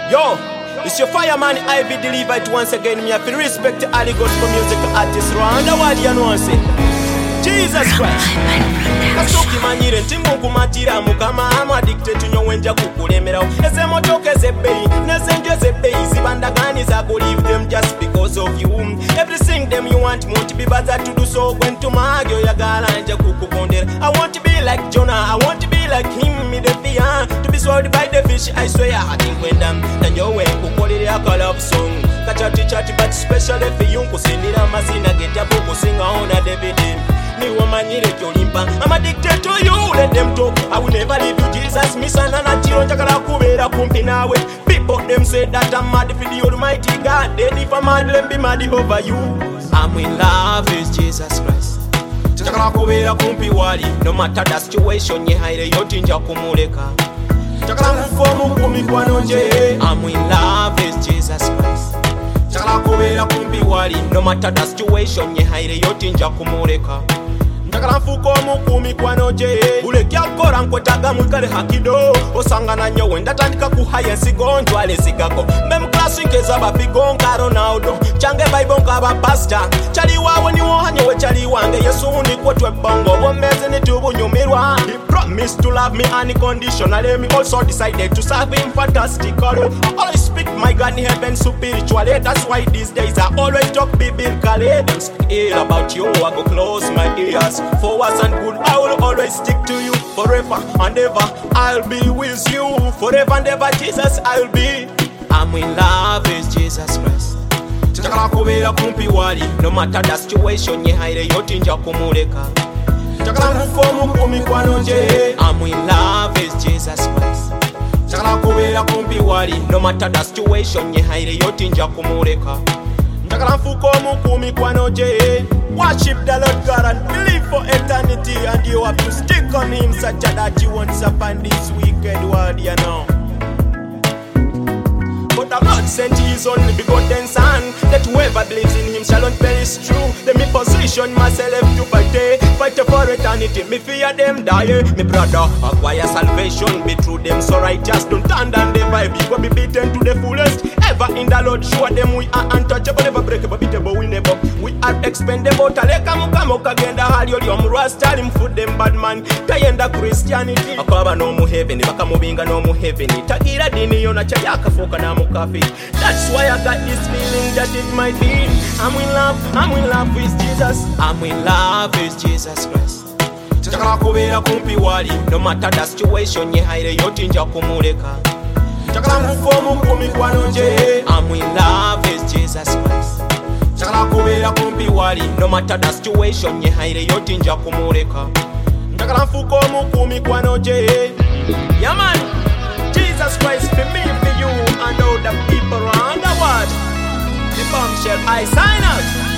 Yo, it's your fireman Ivy delivered once again. Me have to respect the Ali gospel music artist round the world, you know what I'm saying? Jesus Christ. Kasoki manyire ntimungu matira mukama I'm addicted to nyowenja kukulemerawo eze motoka ezebbeyi nezenjo ezebbeyi zibandagani za go leave them just because of you. Everything them you want to be better to do so when to magyo yagala nja kukukondera. I want to be like Jonah, I want to be like him, me the fear to be swallowed by the fish. I swear I think when them na nyowe kukolera a love song kachati but especially for you kusindira mazina get up kusinga on a David. I'm addicted to you, let them talk. I will never leave you, Jesus. Misana na chiro chakala kubera kumpi nawe. People them say that I'm mad for the Almighty God. Then if I'm mad, let me mad over you. I'm in love with Jesus Christ. Chakala kubera kumpi wali. No matter the situation, ye haire yoti nja kumuleka. Chakala kufomu kumikwano nje. I'm in love with Jesus Christ. Chakala kubera kumpi wali. No matter the situation, ye haire yoti nja kumuleka. Chakala mfuko mukumi kwano je ulekya kora nkwetaga mwikale hakido osangana nyowe ndatandika kuhaya nsigonjwa lesigako mem classic ezaba bigonga Ronaldo change bible nkaba pastor chali wawe ni wohanyewe chali wange Yesu nikwo twebongo bomeze nitubunyumirwa. He promised to love me unconditionally. Me also decided to serve him fantastically. I always speak my God in heaven spiritually. That's why these days I always talk biblically. Don't speak ill about you, I go close my ears. For worse and good, I will always stick to you. Forever and ever, I'll be with you. Forever and ever, Jesus, I'll be. I'm in love with Jesus Christ. Chakala kubera kumpi wali. No matter the situation, ye haire yoti nja kumuleka. Chakala mfuko kumikwano nje. I'm in love with Jesus Christ. Chakala kubera kumpi wali. No matter the situation, ye haire yoti nja kumuleka. Chakala mfuko kumikwano nje. Worship the Lord God and believe for eternity, and you have to stick on him such that you won't suffer in this wicked world, you know. But the Lord sent his only begotten Son, that whoever believes in him shall not perish true. Let me position myself to fight for eternity. Me fear them die, me brother acquire salvation. Be true them so righteous, don't turn down the vibe. You will be beaten to the fullest. Ever in the Lord show them we are untouchable, never breakable, beatable, we never. We are expendable. Taleka mukamoka genda hali oli omurasta lim food them bad man. Tayenda Christianity. Akaba no mu heaven, baka mubinga no mu heaven. Tagira dini yona chayaka foka na mukafi. That's why I got this feeling that it might be. I'm in love with Jesus. I'm in love with Jesus Christ. Chakala kubera kumpi wali. No matter the situation, ye haire yoti nja kumuleka. Chakala mfuko kumikwano nje. I'm in love with Jesus Christ. Chakala kubera kumpi wali. No matter the situation, ye haire yoti nja kumuleka. Chakala mfuko kumikwano nje. Yeah man, Jesus Christ for me, for you, and all the people around the world. The bombshell I sign out.